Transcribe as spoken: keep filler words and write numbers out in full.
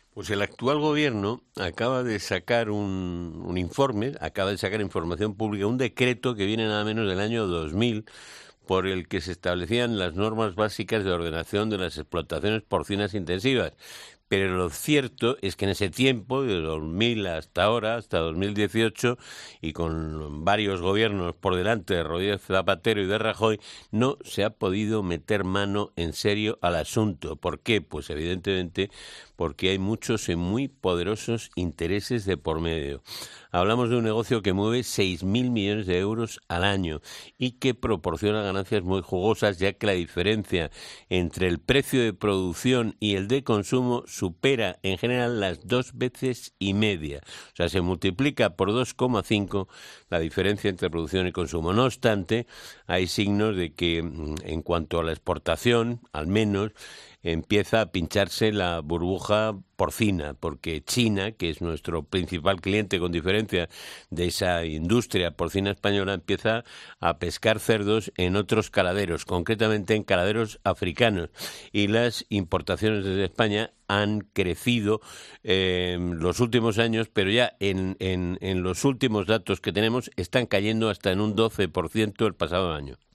Pues el actual gobierno acaba de sacar un, un informe, acaba de sacar información pública, un decreto que viene nada menos del año dos mil, por el que se establecían las normas básicas de ordenación de las explotaciones porcinas intensivas. Pero lo cierto es que en ese tiempo, de dos mil hasta ahora, hasta dos mil dieciocho, y con varios gobiernos por delante de Rodríguez Zapatero y de Rajoy, no se ha podido meter mano en serio al asunto. ¿Por qué? Pues evidentemente porque hay muchos y muy poderosos intereses de por medio. Hablamos de un negocio que mueve seis mil millones de euros al año y que proporciona ganancias muy jugosas, ya que la diferencia entre el precio de producción y el de consumo supera en general las dos veces y media. O sea, se multiplica por dos coma cinco la diferencia entre producción y consumo. No obstante, hay signos de que en cuanto a la exportación, al menos, empieza a pincharse la burbuja porcina, porque China, que es nuestro principal cliente con diferencia de esa industria porcina española, empieza a pescar cerdos en otros caladeros, concretamente en caladeros africanos, y las importaciones desde España han crecido eh, en los últimos años, pero ya en, en, en los últimos datos que tenemos están cayendo hasta en un doce por ciento el pasado año.